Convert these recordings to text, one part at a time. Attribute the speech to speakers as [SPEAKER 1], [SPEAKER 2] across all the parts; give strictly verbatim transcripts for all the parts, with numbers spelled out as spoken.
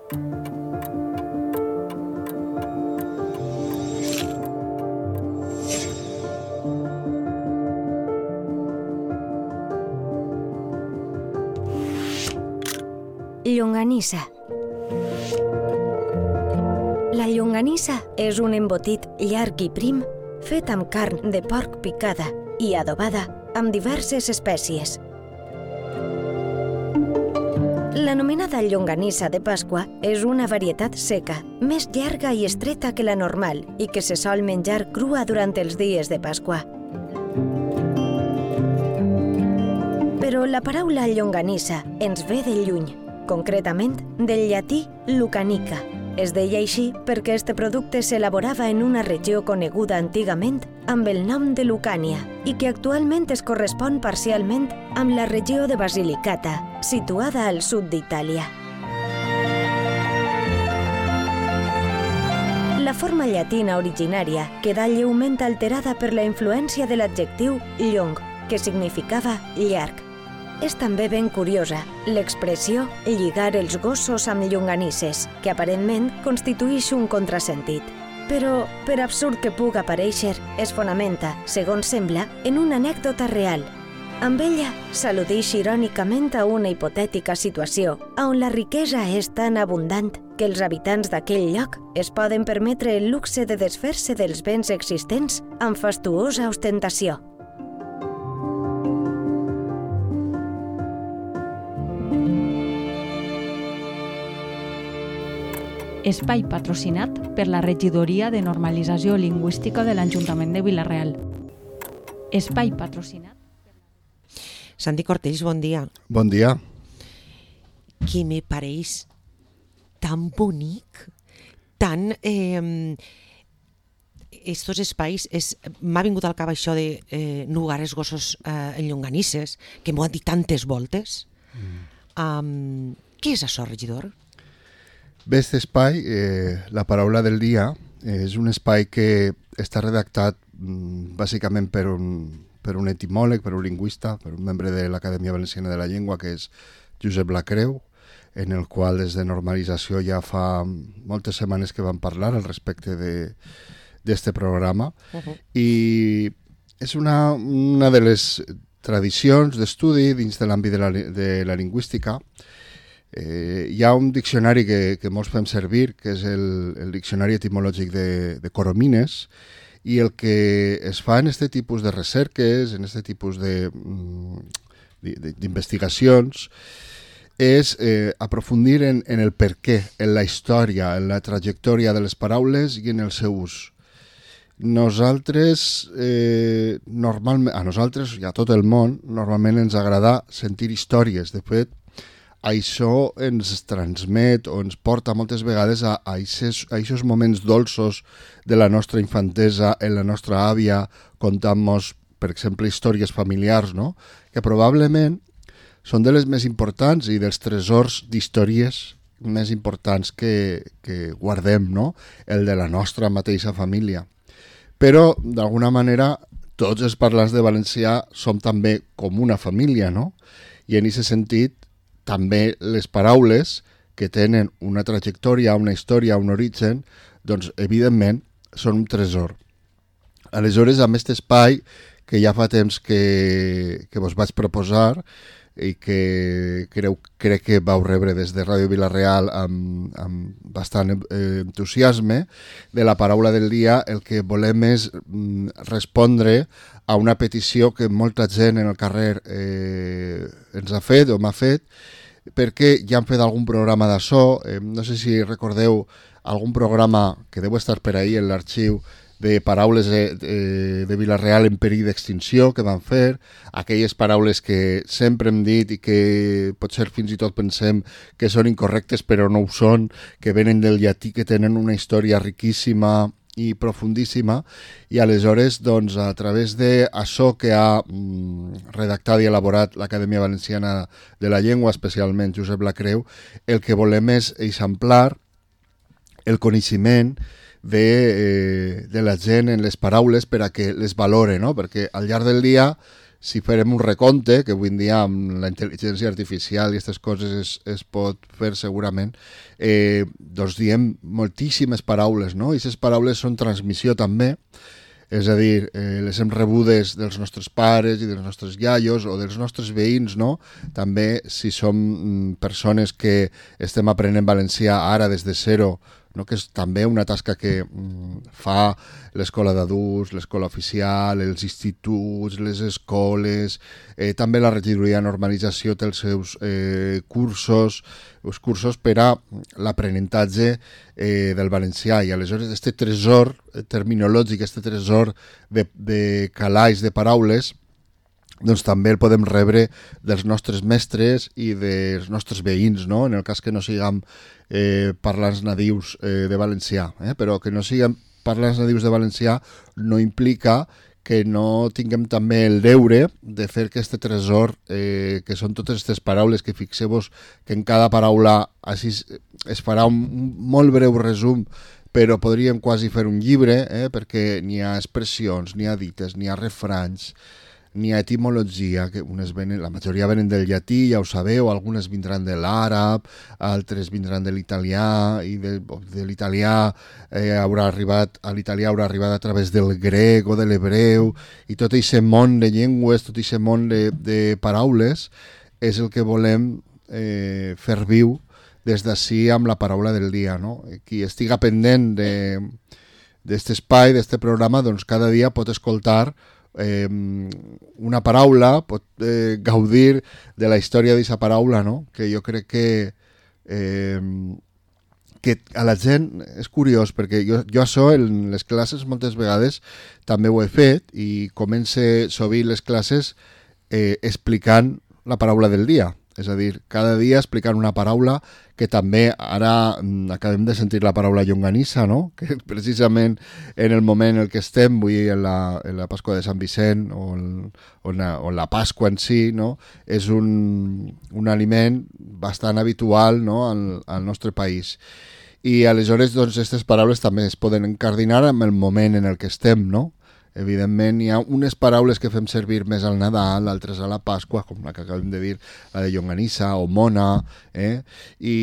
[SPEAKER 1] Llonganissa. La llonganissa és un embotit llarg i prim fet amb carn de porc picada i adobada amb diverses espècies. L'anomenada llonganissa de Pasqua és una varietat seca, més llarga i estreta que la normal i que se sol menjar crua durant els dies de Pasqua. Però la paraula llonganissa ens ve de lluny, concretament del llatí lucanica. Es deia així perquè este producte s'elaborava en una regió coneguda antigament amb el nom de Lucània i que actualment es correspon parcialment amb la regió de Basilicata, situada al sud d'Itàlia. La forma llatina originària quedà lleument alterada per la influència de l'adjectiu llong, que significava llarg. És també ben curiosa l'expressió lligar els gossos amb llonganisses, que aparentment constituïx un contrasentit. Però, per absurd que puga parèixer, es fonamenta, segons sembla, en una anècdota real. Amb ella s'al·ludix irònicament a una hipotètica situació on la riquesa és tan abundant que els habitants d'aquell lloc es poden permetre el luxe de desfer-se dels béns existents amb fastuosa ostentació.
[SPEAKER 2] Espai patrocinat per la Regidoria de Normalització Lingüística de l'Ajuntament de Vila-real. Espai patrocinat...
[SPEAKER 3] Santi Cortells, bon dia.
[SPEAKER 4] Bon dia.
[SPEAKER 3] Que me pareix tan bonic, tan... Eh, estos espais, és, m'ha vingut al cap això de eh, nugar els gossos eh, en llonganisses, que m'ho han dit tantes voltes. Mm. Um, què és això, regidor?
[SPEAKER 4] Bé, aquest espai, eh, la paraula del dia, eh, és un espai que està redactat mm, bàsicament per un, per un etimòleg, per un lingüista, per un membre de l'Acadèmia Valenciana de la Llengua, que és Josep Lacreu, en el qual des de normalització ja fa moltes setmanes que vam parlar al respecte d'este programa. Uh-huh. I és una, una de les tradicions d'estudi dins de l'àmbit de, la, de la lingüística. Eh, hi ha un diccionari que, que molts fem servir, que és el, el diccionari etimològic de, de Coromines, i el que es fa en aquest tipus de recerques, en aquest tipus d'investigacions, és eh, aprofundir en, en el per què, en la història, en la trajectòria de les paraules i en el seu ús. Nosaltres, eh, normalment, a nosaltres i a tot el món, normalment ens agrada sentir històries. De fet, això ens transmet o ens porta moltes vegades a aquests moments dolços de la nostra infantesa, en la nostra àvia, contant-nos, per exemple, històries familiars, no? Que probablement són de les més importants i dels tresors d'històries més importants que, que guardem, no? El de la nostra mateixa família. Però, d'alguna manera, tots els parlants de valencià som també com una família, no? I en aquest sentit, també les paraules que tenen una trajectòria, una història, un origen, doncs evidentment són un tresor. Aleshores, amb aquest espai que ja fa temps que, que vos vaig proposar i que creu, crec que vau rebre des de Ràdio Vila-real amb, amb bastant eh, entusiasme, de la paraula del dia, el que volem és mm, respondre a una petició que molta gent en el carrer eh, ens ha fet o m'ha fet, perquè ja han fet algun programa d'això, eh, no sé si recordeu algun programa que deu estar per ahir en l'arxiu de paraules de, de, de Vila-real en perill d'extinció que van fer, aquelles paraules que sempre hem dit i que potser fins i tot pensem que són incorrectes però no ho són, que venen del llatí, que tenen una història riquíssima i profundíssima, i aleshores doncs, a través d'això que ha mm, redactat i elaborat l'Acadèmia Valenciana de la Llengua, especialment Josep Lacreu, el que volem és eixamplar el coneixement de, eh, de la gent en les paraules per a que les valore, no? Perquè al llarg del dia si farem un recompte, que avui en dia amb la intel·ligència artificial i aquestes coses es, es pot fer segurament, eh, doncs diem moltíssimes paraules, no? I aquestes paraules són transmissió també, és a dir, eh, les hem rebudes dels nostres pares i dels nostres iaios o dels nostres veïns, no? També si som mm, persones que estem aprenent valencià ara des de zero, no? Que és també una tasca que mm, fa l'escola d'adults, l'escola oficial, els instituts, les escoles, eh, també la regidoria de normalització té els seus eh, cursos, els cursos per a l'aprenentatge eh, del valencià, i aleshores este tresor terminològic, este tresor de, de calaix de paraules, doncs també el podem rebre dels nostres mestres i dels nostres veïns, no? En el cas que no siguem eh, parlants nadius eh, de valencià, eh? Però que no siguem parlants nadius de valencià no implica que no tinguem també el deure de fer que este tresor, eh, que són totes aquestes paraules, que fixeu-vos que en cada paraula així es farà un, un molt breu resum, però podríem quasi fer un llibre, eh, perquè n'hi ha expressions, n'hi ha dites, n'hi ha refranys, n'hi ha etimologia, que unes venen, la majoria venen del llatí, ja ho sabeu, algunes vindran de l'àrab, altres vindran de l'italià, i de, de l'italià eh, haurà arribat, a l'italià haurà arribat a través del grec o de l'hebreu, i tot aquest món de llengües, tot aquest món de, de paraules, és el que volem eh, fer viu des d'ací amb la paraula del dia, no? Qui estiga pendent d'aquest espai, d'aquest programa, doncs cada dia pot escoltar Eh, una paraula, pot eh, gaudir de la història d'aquesta paraula, no? Que jo crec que eh, que a la gent és curiós, perquè jo, jo això en les classes moltes vegades també ho he fet, i comence sovint les classes eh, explicant la paraula del dia. És a dir, cada dia explicant una paraula que també ara mm, acabem de sentir la paraula llonganissa, no? Que precisament en el moment en el que estem, vull dir, en la, en la Pasqua de Sant Vicent o, el, o, la, o la Pasqua en si, no? És un, un aliment bastant habitual, no? al, al nostre país. I aleshores, doncs, aquestes paraules també es poden encardinar amb el moment en el que estem, no? Evidentment, hi ha unes paraules que fem servir més al Nadal, altres a la Pasqua, com la que acabem de dir, la de llonganissa o mona, eh? I,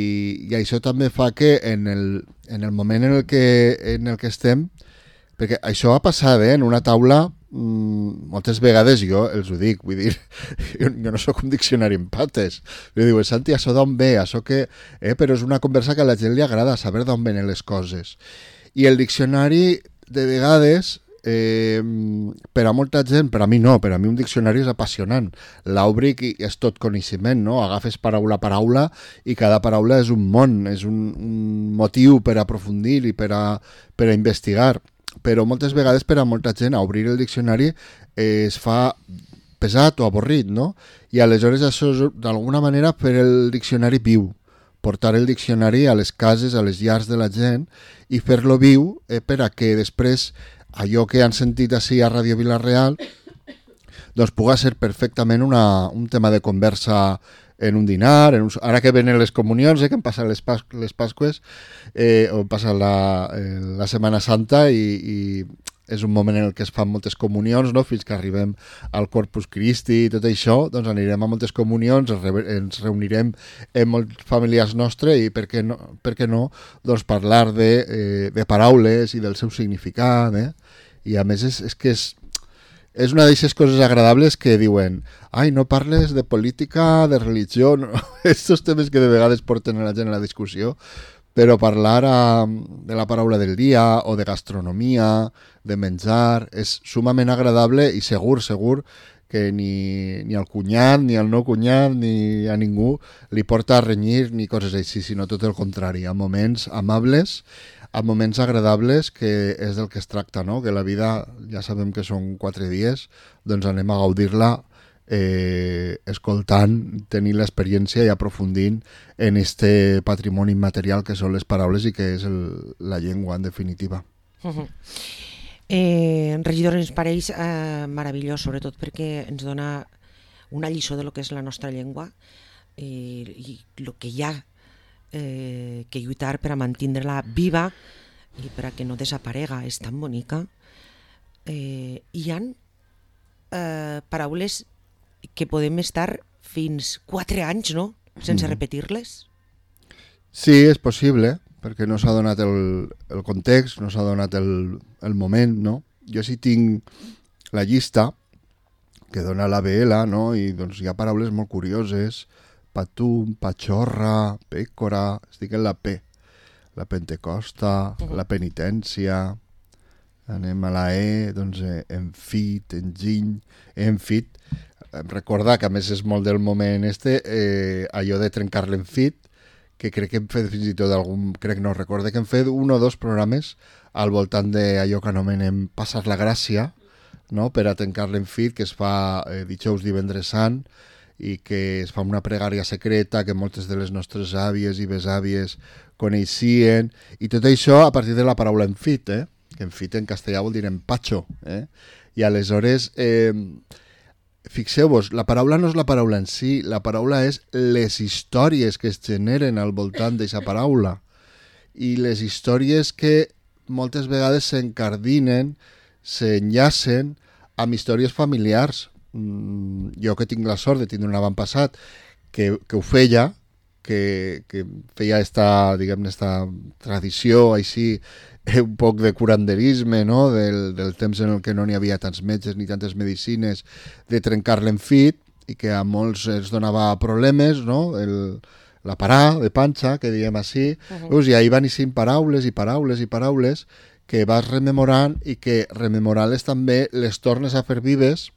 [SPEAKER 4] i això també fa que en el, en el moment en el que, en el que estem, perquè això ha passat eh, en una taula, mmm, moltes vegades jo els ho dic, vull dir, jo, jo no sóc un diccionari en pates, jo dic, Santi, això d'on ve, això que... Eh, però és una conversa que a la gent li agrada saber d'on venen les coses. I el diccionari, de vegades... Eh, per a molta gent, per a mi no, per a mi un diccionari és apassionant, l'òbric i és tot coneixement, no? Agafes paraula a paraula i cada paraula és un món, és un, un motiu per aprofundir i per a, per a investigar, però moltes vegades per a molta gent obrir el diccionari eh, es fa pesat o avorrit, no? I aleshores això és d'alguna manera fer el diccionari viu, portar el diccionari a les cases, a les llars de la gent i fer-lo viu eh, per a que després allò que han sentit així a Ràdio Vila-real doncs puga ser perfectament una, un tema de conversa en un dinar, en un, ara que venen les comunions, eh, que han passat les, pas, les Pasques, eh, o passa la, eh, la Setmana Santa i, i és un moment en el que es fan moltes comunions, no? Fins que arribem al Corpus Christi i tot això, doncs anirem a moltes comunions, ens reunirem amb molts familiars nostres i per què no, per què no doncs parlar de, eh, de paraules i del seu significat, eh? I a més és, és que és, és una d'aquestes coses agradables que diuen ai, no parles de política, de religió, no? Estos temes que de vegades porten a la gent a la discussió, però parlar a, de la paraula del dia o de gastronomia, de menjar, és sumament agradable i segur, segur que ni, ni al cunyat, ni al no cunyat, ni a ningú li porta a renyir ni coses així, sinó tot el contrari, a moments amables, a moments agradables, que és del que es tracta, no? Que la vida, ja sabem que són quatre dies, doncs anem a gaudir-la Eh, escoltant, tenint l'experiència i aprofundint en este patrimoni immaterial que són les paraules i que és el, la llengua en definitiva.
[SPEAKER 3] Uh-huh. eh, regidor, ens pareix eh, meravellós, sobretot perquè ens dona una lliçó de lo que és la nostra llengua eh, i el que hi ha eh, que lluitar per a mantenir-la viva i per a que no desaparega, és tan bonica. Eh, hi ha eh, paraules que podem estar fins quatre anys, no?, sense mm. repetir-les.
[SPEAKER 4] Sí, és possible, perquè no s'ha donat el, el context, no s'ha donat el, el moment, no? Jo sí tinc la llista que dona la B L, no? I doncs hi ha paraules molt curioses, patum, pachorra, pècora, estic en la P, la pentecosta, uh-huh. la penitència, anem a la E, doncs eh, enfit, enginy, enfit. Em recorda que a més és molt del moment este, eh, allò de trencar l'enfit, que crec que hem fet fins i tot algun, crec no recorde que hem fet un o dos programes al voltant d'allò que anomenem passar la gràcia, no? Per a trencar l'enfit, que es fa eh, dijous, divendres sant, i que es fa una pregària secreta que moltes de les nostres àvies i besàvies coneixien, i tot això a partir de la paraula enfit, eh? Que enfit en castellà vol dir empacho, eh? I aleshores, eh, fixeu-vos, la paraula no és la paraula en si, la paraula és les històries que es generen al voltant d'aquesta paraula, i les històries que moltes vegades s'encardinen, s'enllacen amb històries familiars. Mm, jo que tinc la sort de tindre un avantpassat que, que ho feia, que, que feia esta, diguem-ne, esta tradició així, un poc de curanderisme, no? del, del temps en el que no n'hi havia tants metges ni tantes medicines, de trencar l'enfit, i que a molts els donava problemes, no? El, la parà de panxa, que diem així, uh-huh. Veus, i ahir van eixint paraules i paraules i paraules que vas rememorant i que rememorant-les també les tornes a fer vives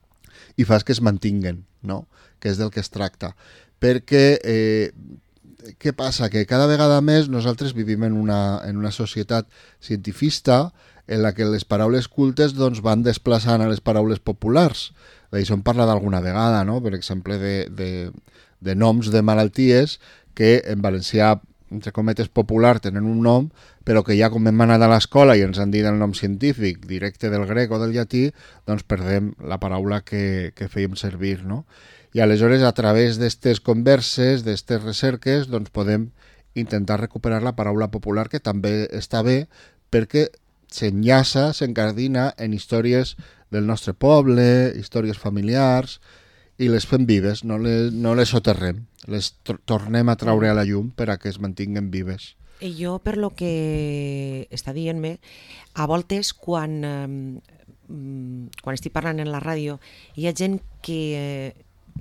[SPEAKER 4] i fas que es mantinguen, no? Que és del que es tracta. Perquè eh, què passa? Que cada vegada més nosaltres vivim en una, en una societat cientifista en la que les paraules cultes doncs, van desplaçant a les paraules populars. D'això en parla d'alguna vegada, no? Per exemple, de, de, de noms de malalties que en valencià, entre cometes, popular, tenen un nom, però que ja com hem anat a l'escola i ens han dit el nom científic directe del grec o del llatí, doncs perdem la paraula que, que fèiem servir, no? I aleshores, a través d'aquestes converses, d'aquestes recerques, doncs podem intentar recuperar la paraula popular, que també està bé, perquè s'enllaça, s'encardina en històries del nostre poble, històries familiars, i les fem vives, no les, no les soterrem, les tr- tornem a traure a la llum per a que es mantinguen vives.
[SPEAKER 3] I jo, per lo que està dient-me, a voltes, quan, eh, quan estic parlant en la ràdio, hi ha gent que... Eh,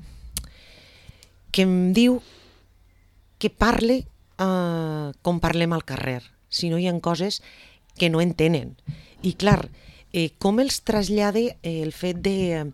[SPEAKER 3] que em diu que parle eh, com parlem al carrer, si no hi ha coses que no entenen. I clar, eh, com els trasllade eh, el fet de,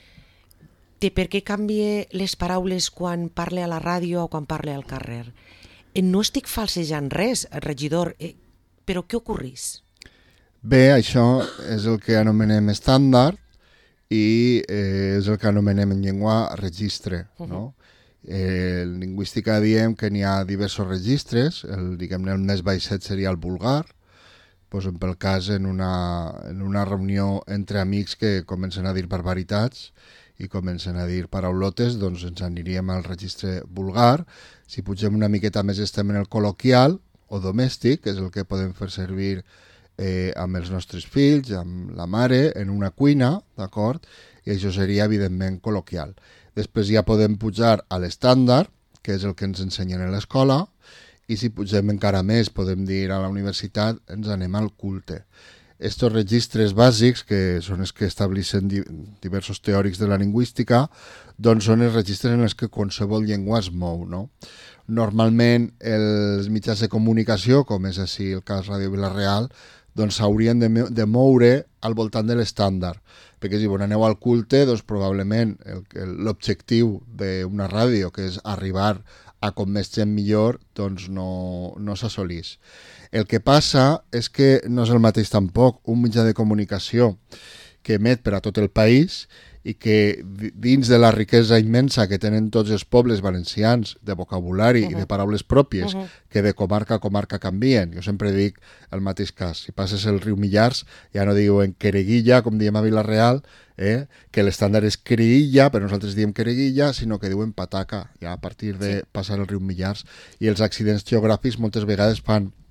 [SPEAKER 3] de per què canvie les paraules quan parle a la ràdio o quan parle al carrer. Eh, no estic falsejant res, regidor, eh, però què ocorrís?
[SPEAKER 4] Bé, això és el que anomenem estàndard i eh, és el que anomenem en llengua registre, no? Uh-huh. Eh, en lingüística diem que n'hi ha diversos registres, el, diguem-ne, el més baixet seria el vulgar, pues, pel cas en una, en una reunió entre amics que comencen a dir barbaritats i comencen a dir paraulotes, doncs ens aniríem al registre vulgar. Si pugem una miqueta més estem en el col·loquial o domèstic, que és el que podem fer servir eh, amb els nostres fills, amb la mare, en una cuina, d'acord? I això seria, evidentment, col·loquial. Després ja podem pujar a l'estàndard, que és el que ens ensenyen a l'escola, i si pugem encara més, podem dir a la universitat, ens anem al culte. Estos registres bàsics, que són els que estableixen di- diversos teòrics de la lingüística, doncs són els registres en els que qualsevol llengua es mou, no? Normalment els mitjans de comunicació, com és així el cas Ràdio Vila-real, doncs s'haurien de, me- de moure al voltant de l'estàndard, perquè si bon aneu al culte, doncs probablement el, el, l'objectiu d'una ràdio, que és arribar a com més gent millor, doncs no, no s'assolís. El que passa és que no és el mateix tampoc un mitjà de comunicació que emet per a tot el país i que dins de la riquesa immensa que tenen tots els pobles valencians de vocabulari uh-huh. i de paraules pròpies uh-huh. que de comarca a comarca canvien. Jo sempre dic el mateix cas. Si passes el riu Millars, ja no diuen quereguilla, com diem a Vila-real, eh? que l'estàndard és quereguilla, però nosaltres diem quereguilla, sinó que diuen pataca, ja a partir de sí. passar el riu Millars. I els accidents geogràfics moltes vegades fan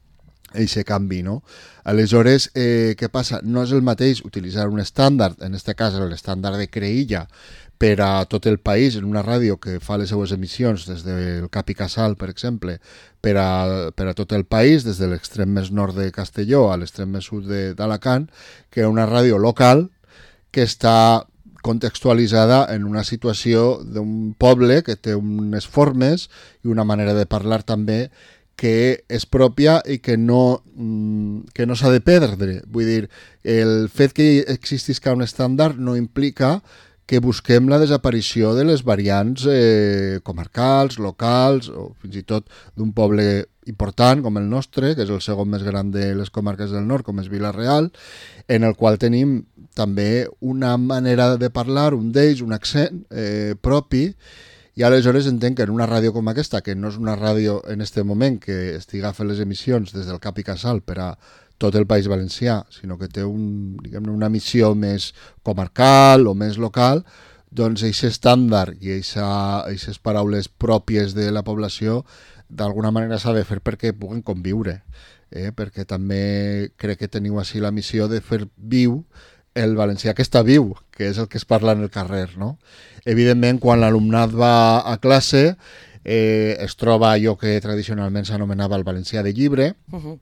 [SPEAKER 4] eixe canvi, no? Aleshores, eh, què passa? No és el mateix utilitzar un estàndard, en aquest cas l'estàndard de Creïlla, per a tot el país, en una ràdio que fa les seues emissions des del Cap i Casal, per exemple, per a, per a tot el país, des de l'extrem més nord de Castelló a l'extrem més sud d'Alacant, que una ràdio local que està contextualitzada en una situació d'un poble que té unes formes i una manera de parlar també que és pròpia i que no, que no s'ha de perdre. Vull dir, el fet que existisca un estàndard no implica que busquem la desaparició de les variants eh, comarcals, locals, o fins i tot d'un poble important com el nostre, que és el segon més gran de les comarques del nord, com és Vila-real, en el qual tenim també una manera de parlar, un d'ells, un accent eh, propi, i aleshores entenc que en una ràdio com aquesta, que no és una ràdio en aquest moment que estiga fent les emissions des del Cap i Casal per a tot el País Valencià, sinó que té un, diguem-ne, una missió més comarcal o més local, doncs aquest estàndard i aquestes paraules pròpies de la població d'alguna manera s'ha de fer perquè puguen conviure, eh? Perquè també crec que teniu així la missió de fer viu el valencià que està viu, que és el que es parla en el carrer, no? Evidentment, quan l'alumnat va a classe, eh, es troba allò que tradicionalment s'anomenava el valencià de llibre, uh-huh.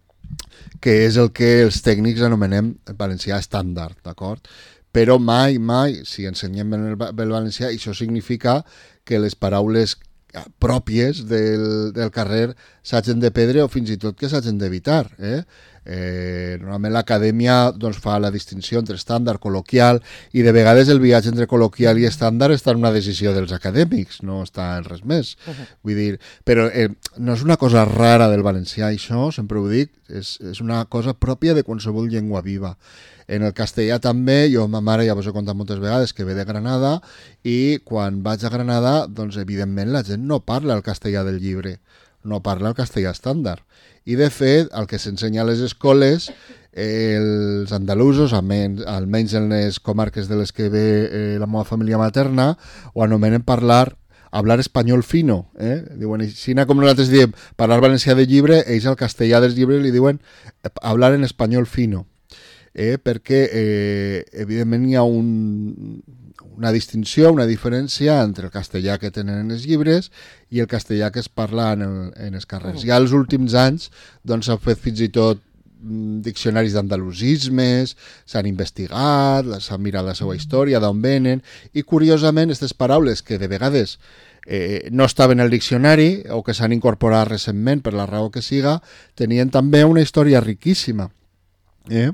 [SPEAKER 4] que és el que els tècnics anomenem el valencià estàndard, d'acord? Però mai, mai, si ensenyem el, el valencià, això significa que les paraules pròpies del, del carrer s'hagin de perdre o fins i tot que s'hagin d'evitar, eh? Eh, normalment l'acadèmia doncs, fa la distinció entre estàndard, col·loquial, i de vegades el viatge entre col·loquial i estàndard està en una decisió dels acadèmics, no està en res més. Uh-huh. Vull dir, però eh, no és una cosa rara del valencià, això, sempre ho dic, és, és una cosa pròpia de qualsevol llengua viva. En el castellà també, jo ma mare ja vos he contat moltes vegades que ve de Granada, i quan vaig a Granada, doncs evidentment la gent no parla el castellà del llibre, no parla el castellà estàndard. I de fet, el que s'ensenya a les escoles, eh, els andalusos, almenys, almenys en les comarques de les que ve eh, la meva família materna, ho anomenen parlar, hablar espanyol fino. Eh? Diuen, si com nosaltres diem parlar valencià de llibre, ells al castellà dels llibres li diuen hablar en espanyol fino. Eh? Perquè, eh, evidentment, hi ha un... una distinció, una diferència entre el castellà que tenen en els llibres i el castellà que es parla en, el, en els carrers. Ja als últims anys doncs, s'han fet fins i tot diccionaris d'andalusismes, s'han investigat, s'han mirat la seva història, d'on venen, i curiosament aquestes paraules que de vegades eh, no estaven al diccionari o que s'han incorporat recentment per la raó que siga, tenien també una història riquíssima. Eh?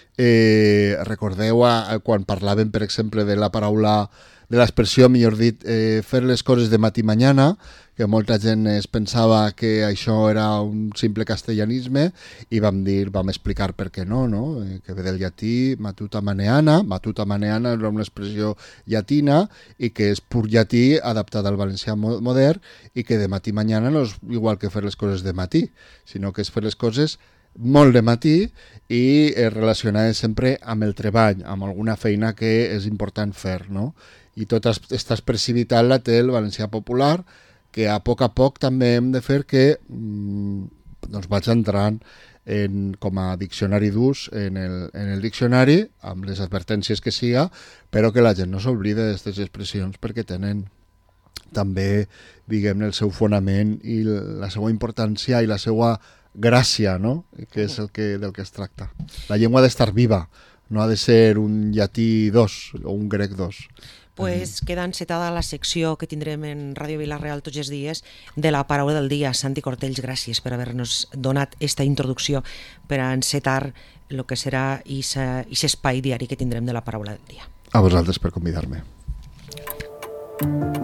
[SPEAKER 4] Eh, recordeu a, a quan parlàvem, per exemple, de la paraula, de l'expressió, millor dit, eh, fer les coses de matí mañana, que molta gent es pensava que això era un simple castellanisme, i vam dir, vam explicar per què no, no? Eh, que ve del llatí matuta maneana, matuta maneana era una expressió llatina i que és pur llatí adaptat al valencià modern, i que de matí mañana no és igual que fer les coses de matí, sinó que és fer les coses molt de matí i eh, relacionades sempre amb el treball, amb alguna feina que és important fer, no? I tota aquesta expressivitat la té el valencià popular, que a poc a poc també hem de fer que mmm, doncs vaig entrant en, com a diccionari d'ús en el, en el diccionari, amb les advertències que siga, però que la gent no s'oblida d'aquestes expressions perquè tenen també, diguem-ne, el seu fonament i la seva importància i la seva gràcia, no? Que és el que, del que es tracta. La llengua ha d'estar viva, no ha de ser un llatí dos o un grec dos.
[SPEAKER 3] Pues queda encetada la secció que tindrem en Ràdio Vila-real tots els dies de la paraula del dia. Santi Cortells, gràcies per haver-nos donat aquesta introducció per a encetar el que serà aquest espai diari que tindrem de la paraula del dia.
[SPEAKER 4] A vosaltres per convidar-me.